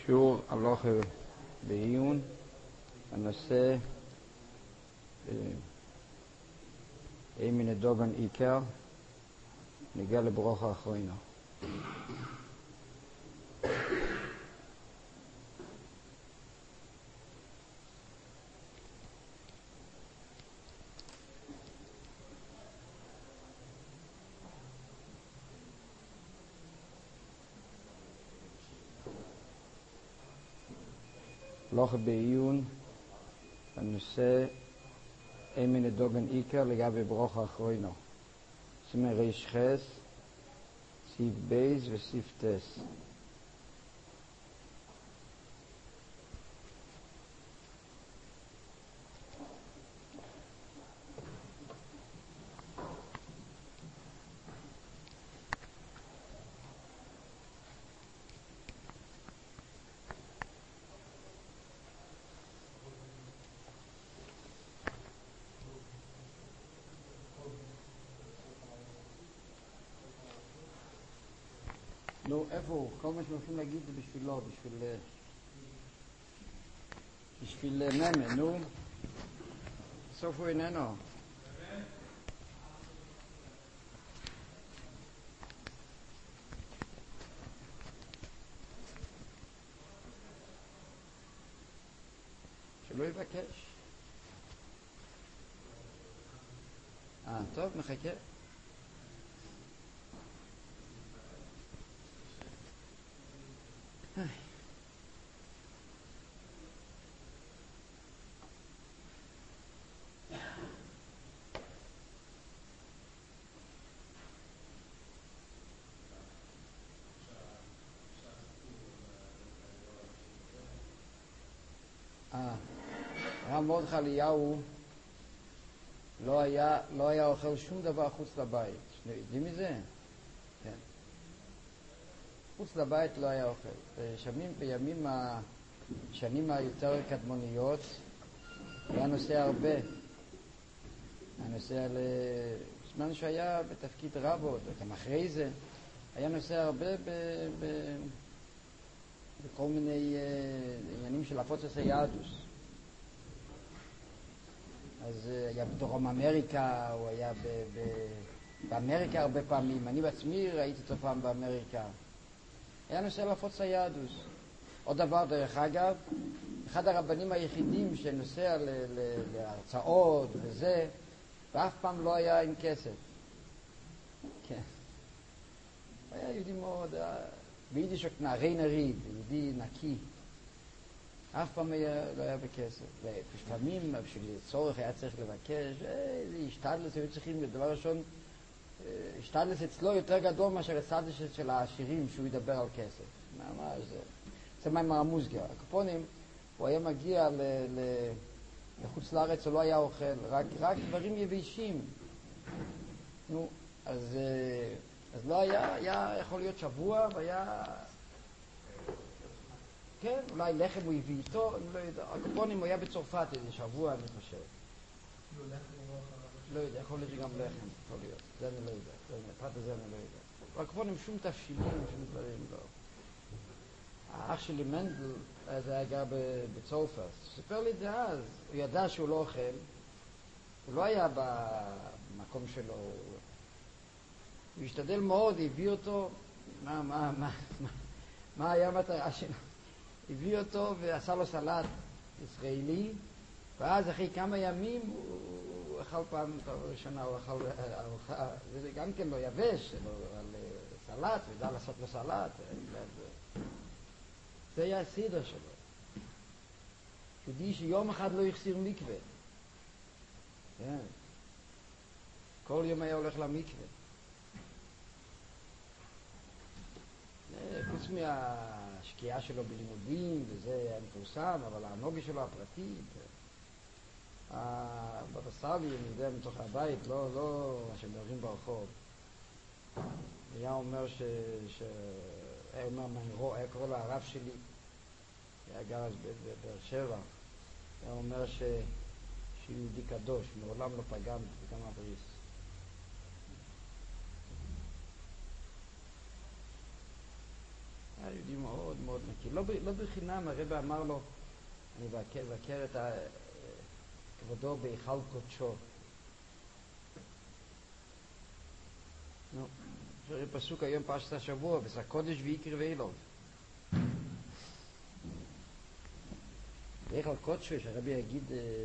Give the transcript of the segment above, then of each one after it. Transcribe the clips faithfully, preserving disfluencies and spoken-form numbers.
שיעור הלכה בעיון, הנושא אם מן הדובן עיקר, ניגע לברוך האחרינו. הלכה בעיון, הנושא אם מן הדובן עיקר לגבי ברוך האחרינו. סימן ריש חס, סעיף בייז וסעיף טס. נו, איפה הוא? כל מה שהולכים להגיד זה בשבילו, בשביל... בשביל נמה, נו. בסוף הוא איננו. שלא יבקש. אה, טוב, מחכה. הרב מרדכי אליהו לא היה, לא היה אוכל שום דבר חוץ לבית. יודעים מזה? כן. חוץ לבית לא היה אוכל. בימים, בימים השנים היותר קדמוניות היה נוסע הרבה. היה נוסע לזמן שהיה בתפקיד רב עוד, גם אחרי זה. היה נוסע הרבה ב, ב, בכל מיני uh, עניינים של הפוצץ היהדוס. אז היה בדרום אמריקה, הוא היה ב, ב, באמריקה הרבה פעמים. אני בעצמי ראיתי אותו פעם באמריקה. היה נוסע להפוץ היהדוס. עוד דבר, דרך אגב, אחד הרבנים היחידים שנוסע ל, ל, להרצאות וזה, ואף פעם לא היה עם כסף. כן. הוא היה יהודי מאוד, ביידיש נערי נרי, יהודי נקי. אף פעם היה, לא היה בכסף. ולפעמים, בשביל צורך היה צריך לבקש, איזה השתדלת, היו צריכים, דבר ראשון, השתדלת אצלו יותר גדול מאשר הצדלת של העשירים שהוא ידבר על כסף. ממש זה. זה מה עם המוסגר. הקופונים, הוא היה מגיע ל, ל, לחוץ לארץ, הוא לא היה אוכל, רק, רק דברים יבשים. נו, אז, אז לא היה, היה יכול להיות שבוע, והיה... כן, אולי לחם הוא הביא איתו, אני לא יודע. הקופונים הוא היה בצרפת איזה שבוע, אני חושב. לא יודע, יכול להיות שגם לחם, יכול להיות. זה אני לא יודע. פרט הזה אני לא יודע. הקופונים שום תפשילים, שום דברים, לא. האח שלי מנדל, זה היה גר בצרפת. סיפר לי את זה אז. הוא ידע שהוא לא אוכל. הוא לא היה במקום שלו. הוא השתדל מאוד, הביא אותו. מה, מה, מה, מה, מה היה המטרה שלו? הביא אותו ועשה לו סלט ישראלי, ואז אחרי כמה ימים הוא אכל פעם ראשונה, הוא אכל, זה גם כן לא יבש, אבל סלט, הוא ידע לעשות לו סלט. זה היה הסדר שלו. יהודי שיום אחד לא יחסיר מקווה. כן. כל יום היה הולך למקווה. חוץ מהשקיעה שלו בלימודים, וזה היה מפורסם, אבל הנוגה שלו הפרטית, הבבא סאלי, אני יודע, מתוך הבית, לא, לא מה שמדברים ברחוב. היה אומר ש... ש... היה אומר מנרו, היה קורא לה הרב שלי, היה גר אז בבאר שבע, היה אומר ש... שיהודי קדוש, מעולם לא פגם וגם הבריס. היה יהודי מאוד מאוד מאוד נקי. לא, לא בחינם, הרב אמר לו, אני מבקר את כבודו בהיכל קודשו. נו, זה פסוק היום פרשת השבוע, וזה הקודש ויקרא ואילוב. בהיכל קודשו, שהרבי יגיד,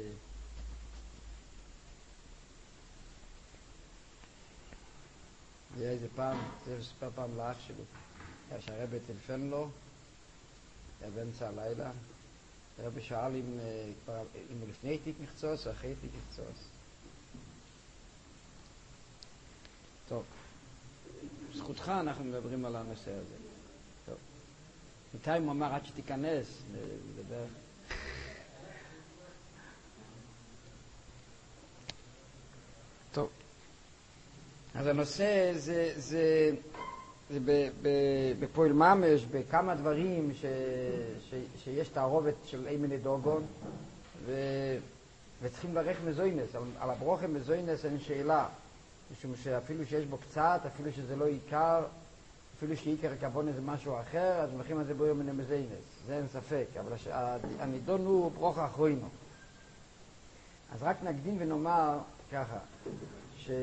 זה היה איזה פעם, זה מספר פעם לאח שלו, שהרבי טלפן לו, היה באמצע הלילה, הרבי שאל אם, אם הוא לפני תיק מחצוץ או אחרי תיק מחצוץ. טוב, בזכותך אנחנו מדברים על הנושא הזה. טוב, בינתיים הוא אמר עד שתיכנס, לדבר. טוב, אז הנושא זה, זה, זה בפועל ממש, בכמה דברים ש, ש, שיש תערובת של אימני דוגון, ו, וצריכים לברך מזוינס. על, על הברוכה מזוינס אין שאלה, משום שאפילו שיש בו קצת, אפילו שזה לא עיקר, אפילו שעיקר הכוונה זה משהו אחר, אז מברכים על זה בו יומני מזוינס, זה אין ספק, אבל הש, הנידון הוא ברוכה אחרוינו. אז רק נקדים ונאמר ככה, שיש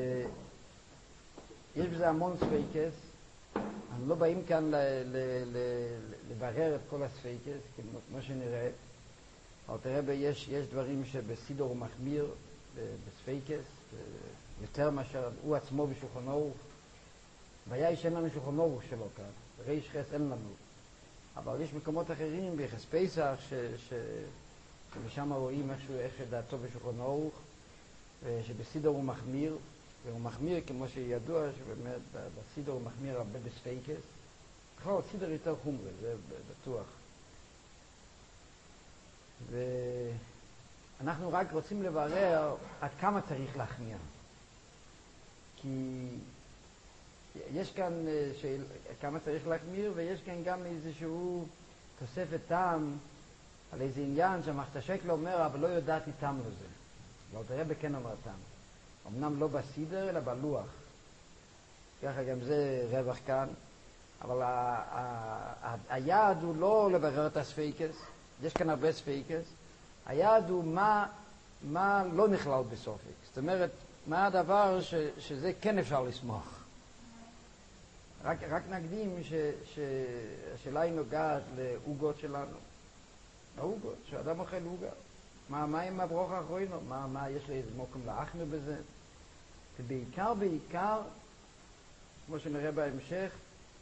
בזה המון ספיקס, אנחנו לא באים כאן ל- ל- ל- לברר את כל הספיקס, כמו שנראה, אבל תראה, יש, יש דברים שבסידור הוא מחמיר בספיקס, יותר מאשר הוא עצמו בשולחן ערוך. הבעיה היא שאין לנו שולחן ערוך שלו כאן, ריש חס אין לנו. אבל יש מקומות אחרים, ביחס פסח, ש- ש- שמשם רואים איכשהו איך דעתו בשולחן ערוך, שבסידור הוא מחמיר, והוא מחמיר כמו שידוע שבאמת בסידור הוא מחמיר הרבה בספייקס. בכלל סידור יותר חומרי, זה בטוח. ואנחנו רק רוצים לברר עד כמה צריך להחמיר. כי יש כאן שאל, כמה צריך להחמיר, ויש כאן גם איזשהו תוספת טעם על איזה עניין שהמחתשק לא אומר, אבל לא יודעתי טעם לזה. לא תראה בכן אומר טעם. אמנם לא בסידר, אלא בלוח. ככה גם זה רווח כאן. אבל ה- ה- ה- היעד הוא לא לברר את הספיקס, יש כאן הרבה ספיקס. היעד הוא מה, מה לא נכלל בסופק. זאת אומרת, מה הדבר ש, שזה כן אפשר לסמוך. רק, רק נקדים ש, שהשאלה היא נוגעת לעוגות שלנו. העוגות, שאדם אוכל עוגה. מה, מה עם הברוך האחרונו? מה, מה יש לי איזה מוקם לאחמר בזה? ובעיקר, בעיקר, כמו שנראה בהמשך,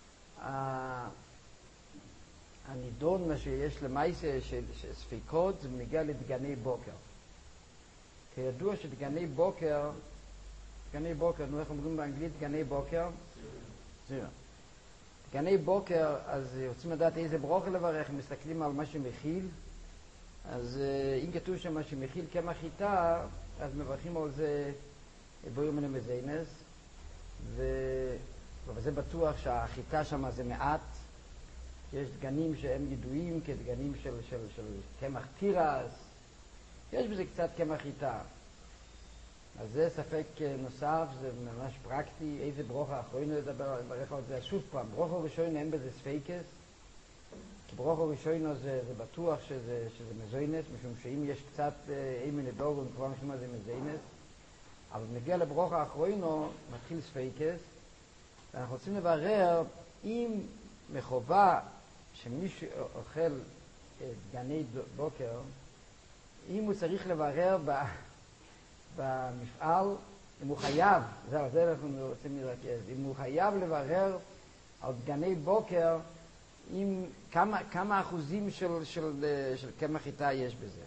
הנידון, מה שיש למעשה של, של ספיקות, זה מגיע לדגני בוקר. כידוע שדגני בוקר, דגני בוקר, נו איך אומרים באנגלית דגני בוקר? זירה. דגני בוקר, אז רוצים לדעת איזה ברוך לברך, מסתכלים על מה שמכיל, אז אם כתוב שם מה שמכיל כמה חיטה, אז מברכים על זה בויר מן המזיינס, ו... וזה בטוח שהחיטה שם זה מעט. יש דגנים שהם ידועים כדגנים של, של, של כמח תירס, יש בזה קצת כמח חיטה. אז זה ספק נוסף, זה ממש פרקטי, איזה ברוך האחרון לדבר, לברך על זה שוב פעם. ברוך הראשון אין בזה ספיקס, כי ברוך הראשון זה, זה בטוח שזה, שזה מזוינס, משום שאם יש קצת אימי לדוג, כבר משום מה זה מזוינס, אבל מגיע לברוך האחרון, מתחיל ספיקס, ואנחנו רוצים לברר אם מחובה שמי שאוכל דגני בוקר, אם הוא צריך לברר ב, במפעל, אם הוא חייב, זה על זה אנחנו רוצים לרכז, אם הוא חייב לברר על דגני בוקר, עם כמה, כמה אחוזים של, של, של כמה חיטה יש בזה.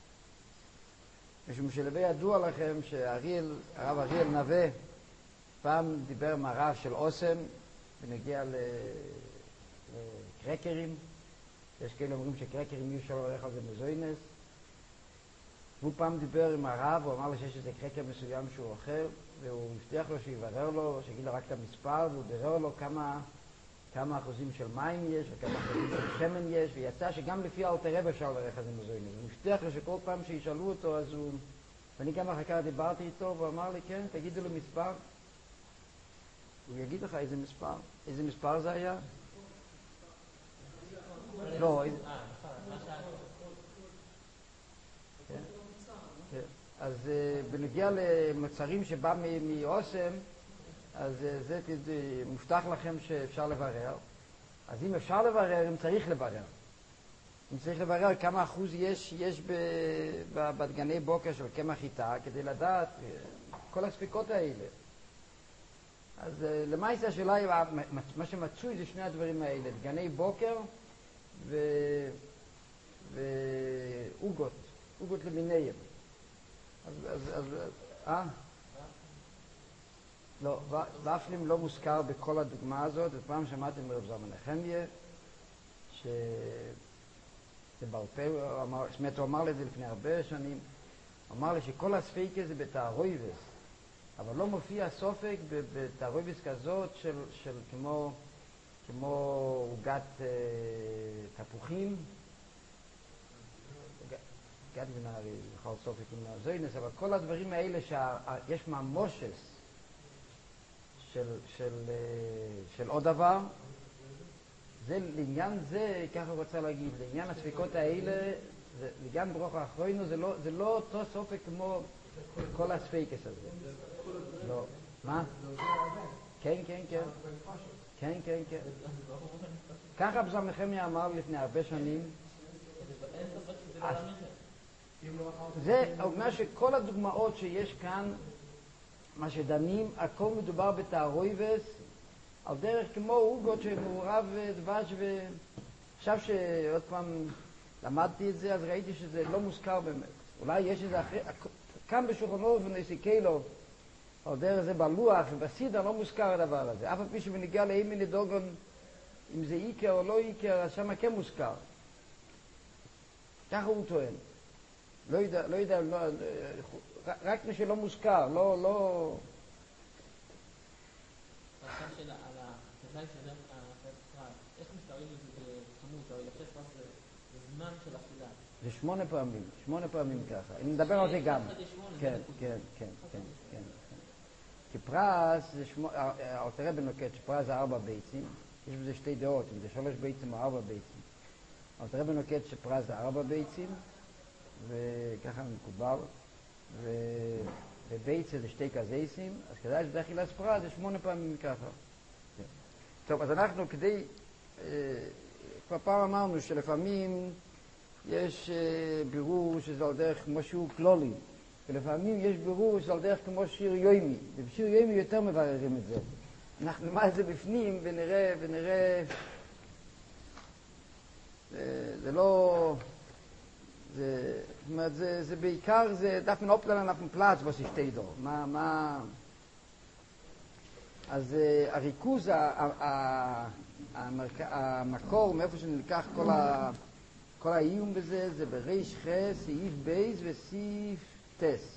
משום שלווה ידוע לכם שהרב אריאל נווה פעם דיבר עם הרב של אוסם ונגיע לקרקרים. יש כאלה אומרים שקרקרים יהיו שלא הולך על זה מזוינס. והוא פעם דיבר עם הרב, הוא אמר לו שיש איזה קרקר מסוים שהוא אוכל, והוא מבטיח לו שיברר לו, שיגיד לו רק את המספר, והוא בירר לו כמה, כמה אחוזים של מים יש וכמה אחוזים של שמן יש, ויצא שגם לפי אלתר רבי אפשר לברך על זה מזוינס. הוא מבטיח לו שכל פעם שישאלו אותו, אז הוא... ואני גם אחר כך דיברתי איתו, והוא אמר לי, כן, תגידו לו מספר. הוא יגיד לך איזה מספר. איזה מספר זה היה? לא, אז בנגיע למוצרים שבא מאוסם, אז זה מובטח לכם שאפשר לברר. אז אם אפשר לברר, אם צריך לברר. אם צריך לברר כמה אחוז יש, יש בדגני בוקר של קמח חיטה, כדי לדעת כל הספיקות האלה. אז למעשה השאלה היא, מה שמצוי זה שני הדברים האלה, דגני בוקר ו... ואוגות, אוגות למיניהם. אז, אז, אז, אה? לא, ופלים לא מוזכר בכל הדוגמה הזאת, ופעם שמעתי מרב זלמן נחמיה, ש... זה בעל פה, הוא אמר, זאת הוא אמר לי את זה לפני הרבה שנים, הוא אמר לי שכל הספיקה זה בתערויבס, אבל לא מופיע סופק בתערויבס כזאת של, של כמו, כמו עוגת אה, תפוחים, גד ונערי, יכול סופק עם הזוינס, אבל כל הדברים האלה שיש ממושס של, של, של עוד דבר, זה, לעניין זה, ככה רוצה להגיד, לעניין הספיקות האלה, זה, לעניין ברוך האחרונה, זה לא, זה לא אותו סופק כמו כל הספיקס הזה. לא. מה? כן, כן, כן. כן, כן, כן. ככה בזמן נחמיה אמר לפני הרבה שנים. זה אומר שכל הדוגמאות שיש כאן, מה שדנים, הכל מדובר בתערויבס, על דרך כמו אוגות שמעורב דבש, ועכשיו שעוד פעם למדתי את זה, אז ראיתי שזה לא מוזכר באמת. אולי יש איזה אחרי, כאן בשולחנו ונסיקלוב, על דרך זה בלוח ובסידה לא מוזכר הדבר הזה. אף על פי שבנגיע לאימי לדוגון, אם זה איקר או לא איקר, אז שמה כן מוזכר. ככה הוא טוען. לא יודע, לא יודע, לא, רק מי שלא מוזכר, לא, לא... שאלה על הכדאי שאדם הפרט, איך מסתרים את זה בכמות, או יחשב פרס בזמן של אכילה? זה שמונה פעמים, שמונה פעמים ככה. אני מדבר על זה גם. כן, כן, כן, כן, כן. כי פרס, האלתר רבי נוקט שפרס זה ארבע ביצים, יש בזה שתי דעות, אם זה שלוש ביצים או ארבע ביצים. האלתר רבי נוקט שפרס זה ארבע ביצים, וככה מקובל, וביצה זה שתי כזייסים, אז כדאי שזה אכילת פרס זה שמונה פעמים ככה. טוב, אז אנחנו כדי, כבר פעם אמרנו שלפעמים יש בירור שזה על דרך כמו שיעור כלולי, ולפעמים יש בירור שזה על דרך כמו שיר יוימי, ובשיר יוימי יותר מבררים את זה. אנחנו נאמר את זה בפנים ונראה, ונראה, זה, זה לא, זה, זאת אומרת, זה, זה בעיקר, זה דף מן אופלן נפן פלאץ בששתי דור. מה, מה, אז הריכוז, המקור, מאיפה שנלקח כל ה... כל האיום בזה, זה בריש חס, סעיף בייס וסעיף טס.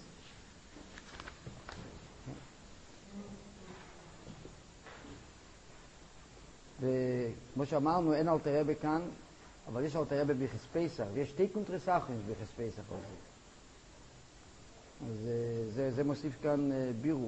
וכמו שאמרנו, אין אלתר רבי כאן, אבל יש אלתר רבי ביחס פסח, ויש שתי קונטרסחים ביחס פסח הזה. אז זה, זה מוסיף כאן בירור.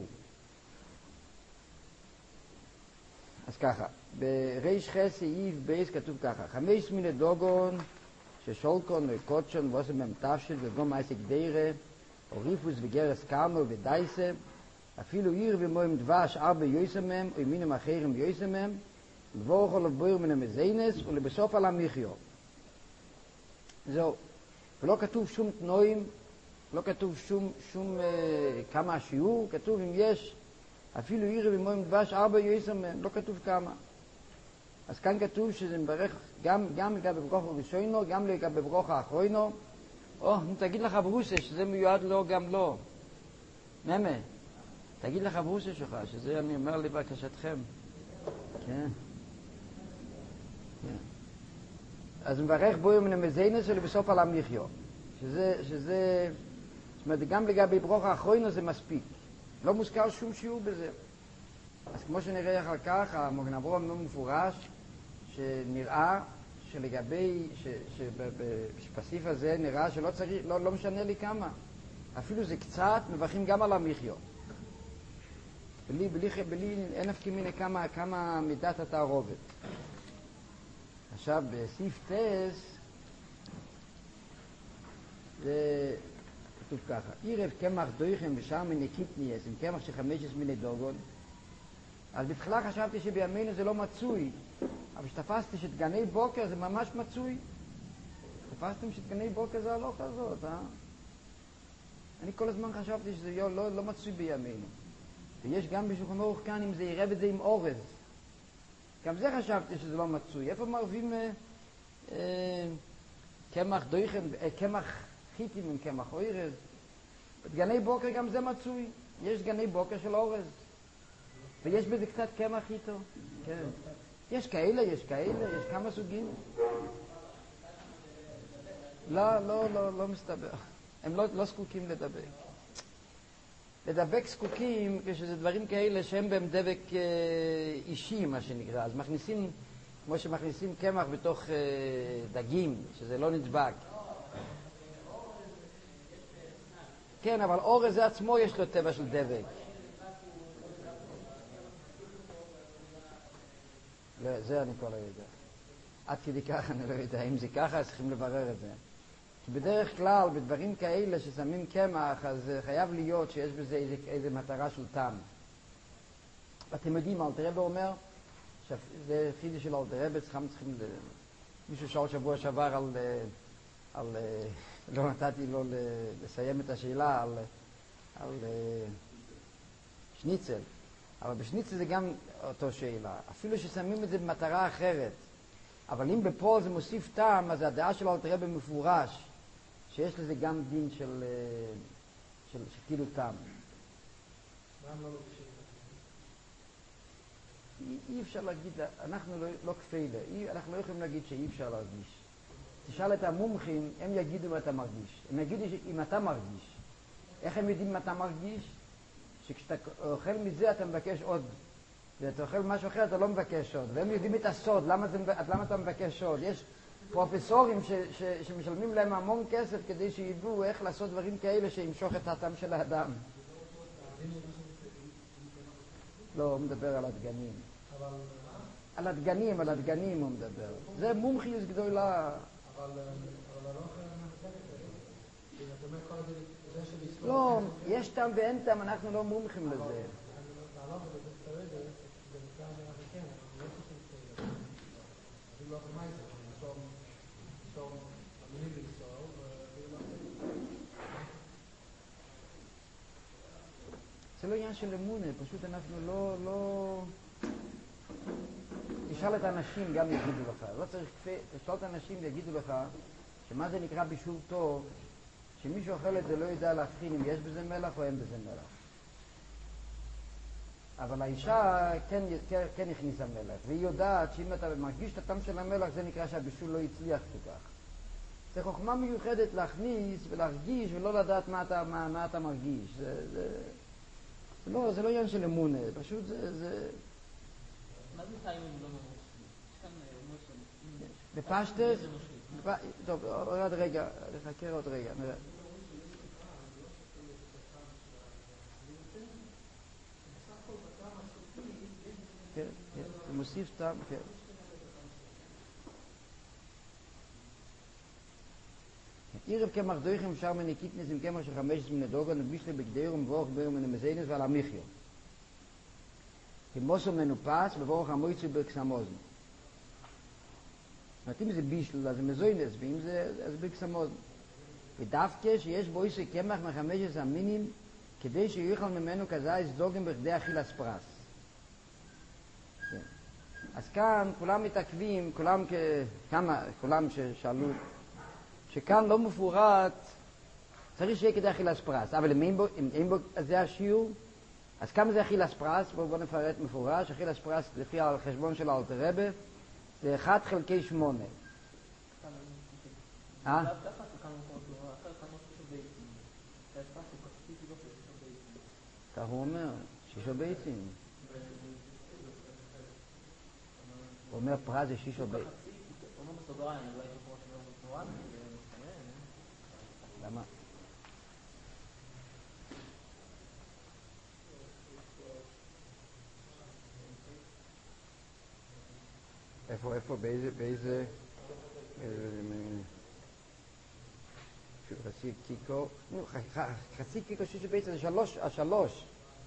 אז ככה, בריש חס, סעיף בייס כתוב ככה, חמש מיני דוגון, ששולקון וקודשון ועושים מהם תפשל וגום עסק דירה או ריפוס וגרס קרנו ודייסה אפילו עיר ומוים דבש ארבע יויסם מהם או ימינים אחרים יויסם מהם ובואו לבויר מן המזיינס ולבסוף על המחיו. זהו. ולא כתוב שום תנועים, לא כתוב שום, שום אה, כמה השיעור, כתוב אם יש אפילו עיר ומוים דבש ארבע יויסם מהם, לא כתוב כמה. אז כאן כתוב שזה מברך גם, גם לגבי ברוך הראשונו, גם לגבי ברוך האחרונו. או, תגיד לך ברוסיה שזה מיועד לו גם לא. נמה, תגיד לך ברוסיה שלך, שזה אני אומר לי בקשתכם. כן. כן. אז מברך בו מן המזיינס ולבסוף על המחיו. שזה, שזה, זאת אומרת, גם לגבי ברוך האחרונו זה מספיק. לא מוזכר שום שיעור בזה. אז כמו שנראה אחר כך, המוגן אברהם מאוד מפורש, שנראה שלגבי, שבסעיף הזה נראה שלא צריך, לא, לא משנה לי כמה. אפילו זה קצת, מברכים גם על המחיו. בלי, בלי, בלי, אין אפקי מיני כמה, כמה מידת התערובת. עכשיו בסעיף טס זה כתוב ככה, עירב קמח דויכם ושאר מיני קיטניאס, עם קמח של חמש עשרה מיני דוגון. אז בתחילה חשבתי שבימינו זה לא מצוי, אבל שתפסתי שדגני בוקר זה ממש מצוי. תפסתם שדגני בוקר זה הלוך הזאת, אה? אני כל הזמן חשבתי שזה לא, לא, לא מצוי בימינו. ויש גם בשולחן אורך כאן, אם זה ירב את זה עם אורז. גם זה חשבתי שזה לא מצוי. איפה מערבים אה, אה, קמח דויכם, אה, קמח חיטים עם קמח אורז? בדגני בוקר גם זה מצוי. יש דגני בוקר של אורז. ויש בזה קצת קמח איתו. כן. יש כאלה, יש כאלה, יש כמה סוגים. לא, לא, לא, לא מסתבר. הם לא, לא זקוקים לדבק. לדבק זקוקים כשזה דברים כאלה שהם בהם דבק אה, אישי, מה שנקרא. אז מכניסים, כמו שמכניסים קמח בתוך אה, דגים, שזה לא נדבק. כן, אבל אורז זה עצמו יש לו טבע של דבק. לא, זה אני כבר לא יודע. עד כדי כך אני לא יודע. אם זה ככה, אז צריכים לברר את זה. כי בדרך כלל, בדברים כאלה ששמים קמח, אז חייב להיות שיש בזה איזה, איזה מטרה של טעם. אתם יודעים, אלתר רבי אומר, זה חידוש של אלתר רבי, צריכים, צריכים, מישהו שאל שבוע שעבר על, על, לא נתתי לו לסיים את השאלה על, על שניצל. אבל בשניצל זה גם אותו שאלה. אפילו ששמים את זה במטרה אחרת. אבל אם בפועל זה מוסיף טעם, אז הדעה של אלתר רבי מפורש, שיש לזה גם דין של, של, של כאילו טעם. מה לא לוקחים? אי, אי אפשר להגיד, אנחנו לא, לא כפילה, אי, אנחנו לא יכולים להגיד שאי אפשר להרגיש. תשאל את המומחים, הם יגידו מה אתה מרגיש. הם יגידו אם אתה מרגיש. איך הם יודעים מה אתה מרגיש? שכשאתה אוכל מזה אתה מבקש עוד. ואתה אוכל משהו אחר אתה לא מבקש עוד. והם יודעים את הסוד, למה, זה, למה אתה מבקש עוד. יש פרופסורים ש, ש, שמשלמים להם המון כסף כדי שידעו איך לעשות דברים כאלה שימשוך את הטעם של האדם. לא, הוא מדבר על הדגנים. על הדגנים, על הדגנים הוא מדבר. זה מומחיות גדולה. אבל לא יכול... לא, יש טעם ואין טעם, אנחנו לא מומחים לזה. זה לא עניין של אמונה, פשוט אנחנו לא, לא... תשאל את האנשים, גם יגידו לך. לא צריך כפי... תשאל את האנשים ויגידו לך שמה זה נקרא בישול טוב, שמישהו אוכל את זה לא יודע להבחין אם יש בזה מלח או אין בזה מלח. אבל האישה כן, כן, כן הכניסה מלח, והיא יודעת שאם אתה מרגיש את הטעם של המלח, זה נקרא שהבישול לא הצליח כל כך. זה חוכמה מיוחדת להכניס ולהרגיש ולא לדעת מה אתה, מה, מה אתה מרגיש. זה, זה, זה, לא, זה לא עניין של אמונה, פשוט זה... זה... מה זה טעים אם לא ממש? יש כאן אומר שם... בפשטס? טוב, עוד רגע, נחכה עוד רגע, נראה. כן, כן, זה מוסיף טעם, כן. עירב קמח דויכם שר מיני קיטניס עם קמח של חמש עשרה מיני דוגון ובישלה בגדיר ומבורך ביר מיני מזיינס ועל המחיו. כמוסו מנופס ובורך המויצי בקסמוזן. זאת אומרת, אם זה בישל, אז זה מזוינס, ואם זה, אז בקסמוזן. ודווקא שיש בו איסי קמח מחמש עשרה מינים, כדי שיוכל ממנו כזייס דוגן בכדי אכילס פרס. כן. אז כאן כולם מתעכבים, כולם כמה, כולם ששאלו, שכאן לא מפורט, צריך שיהיה כדי אכילס פרס. אבל אם אין בו, אם אין בו, אז זה השיעור. אז כמה זה אכילס פרס? בואו בוא נפרט מפורש. אכילס פרס לפי החשבון של אלתר רבי, זה אחד חלקי שמונה. אה? כך הוא אומר, שישו ביצים. הוא אומר פרס זה שישו ביצים. הוא אומר בסוגריים, אולי יש פה משהו מאוד למה? איפה, איפה, באיזה, באיזה... חצי קיקו, חצי קיקו שיש ביצים זה שלוש, השלוש.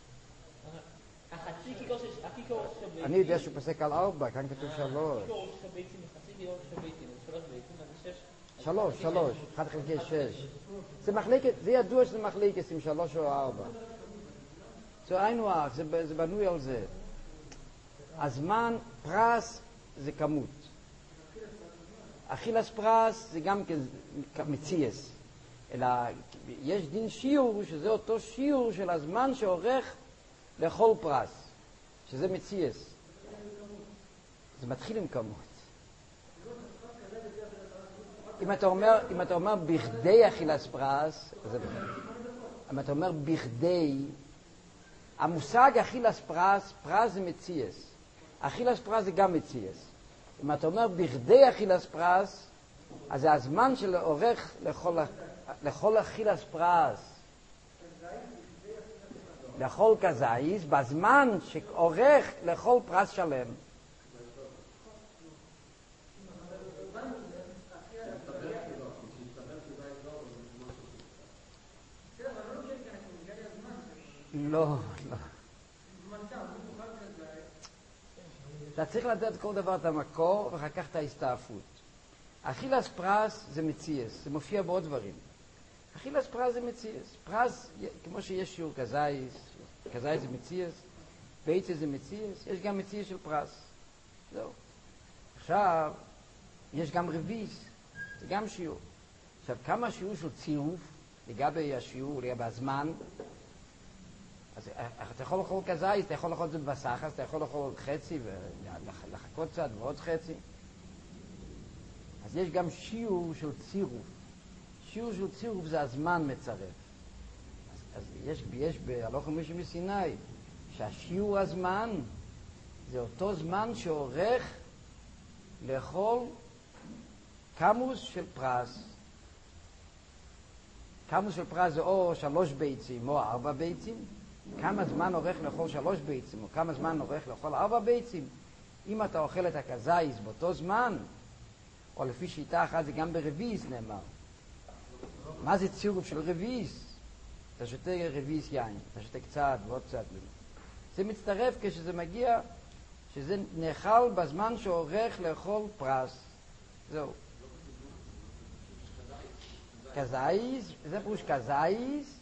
החצי קיקו של הקיקו של ביצים. אני יודע שהוא פסק על ארבע, כאן כתוב שלוש. הקיקו של ביצים, חצי קיקו של ביצים, שלוש ביצים, אז זה שש. שלוש, שלוש, אחד חלקי שש. זה מחלקת, זה ידוע שזה מחלקת עם שלוש או ארבע. זה היינו אח, זה בנוי על זה. הזמן, פרס, זה כמות. אכילס פרס זה גם מציאס. אלא יש דין שיעור, שזה אותו שיעור של הזמן שעורך לכל פרס, שזה מציאס. זה מתחיל עם כמות. אם אתה אומר, אם אתה אומר בכדי אכילס פרס, זה, אם אתה אומר בכדי, המושג אכילס פרס, פרס זה מציאס. אכילס פרס זה גם מציאס. אם אתה אומר בכדי אכילס פרס, אז זה הזמן של עורך לכל, לכל אכילס פרס. לכל כזייס, בזמן שעורך לכל פרס שלם. לא, לא. אתה צריך לדעת כל דבר את המקור ואחר כך את ההסתעפות. אכילס פרס זה מציאס, זה מופיע בעוד דברים. אכילס פרס זה מציאס. פרס, כמו שיש שיעור כזייס, כזייס זה מציאס, ביצה זה מציאס, יש גם מציאס של פרס. זהו. עכשיו, יש גם רביס, זה גם שיעור. עכשיו, כמה שיעור של צירוף, לגבי השיעור, לגבי הזמן, אז אתה יכול לאכול כזייס, אתה יכול לאכול את זה בסחס, אתה יכול לאכול חצי ולחכות קצת ועוד חצי. אז יש גם שיעור של צירוף. שיעור של צירוף זה הזמן מצרף. אז, אז יש, יש בהלוך ומישהו מסיני, שהשיעור הזמן זה אותו זמן שעורך לאכול כמוס של פרס. כמוס של פרס זה או שלוש ביצים או ארבע ביצים. כמה זמן עורך לאכול שלוש ביצים, או כמה זמן עורך לאכול ארבע ביצים. אם אתה אוכל את הכזייס באותו זמן, או לפי שיטה אחת זה גם ברביס נאמר. מה זה צירוף של רביס? אתה שותה רביס יין, אתה שותה קצת ועוד קצת. זה מצטרף כשזה מגיע, שזה נאכל בזמן שעורך לאכול פרס. זהו. כזייס, זה פירוש כזייס,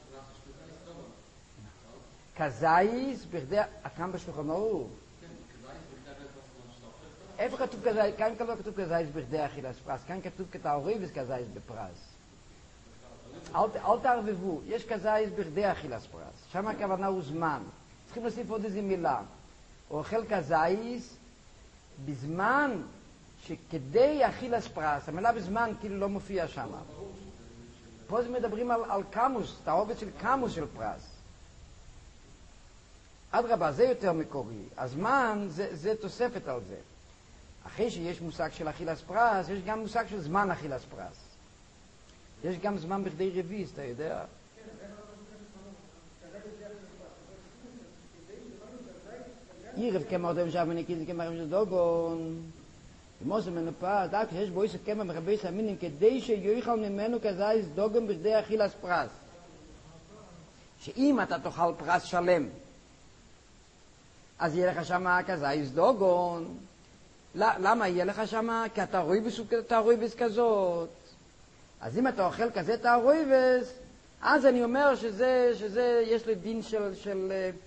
כזייס, בכדי, כאן בשולחן ערוך. איפה כתוב כזייס? כאן לא כתוב כזייס בכדי אכילס פרס, כאן כתוב כתערובת כזייס בפרס. אל תערבבו, יש כזייס בכדי אכילס פרס, שם הכוונה הוא זמן. צריכים להוסיף עוד איזו מילה. הוא אוכל כזייס בזמן שכדי אכילס פרס, המילה בזמן כאילו לא מופיע שם. פה זה מדברים על, על קמוס, תערובת של קמוס של פרס. אדרבה, זה יותר מקורי. הזמן זה, זה תוספת על זה. אחרי שיש מושג של אכילס פרס, יש גם מושג של זמן אכילס פרס. יש גם זמן בכדי רביס, אתה יודע? עירב כמה עוד המשך מנקיז כמה רמש דוגון. ומוסם מנפה, דק שיש בו איסו כמה מחבי סמינים כדי שיויכל ממנו כזייס דוגון בכדי אכילס פרס. שאם אתה תאכל פרס שלם, אז יהיה לך שמה כזייס דוגון. למה יהיה לך שמה? כי אתה תערויבס כזאת. אז אם אתה אוכל כזה תערויבס, אז אני אומר שזה, שזה יש לי דין של, של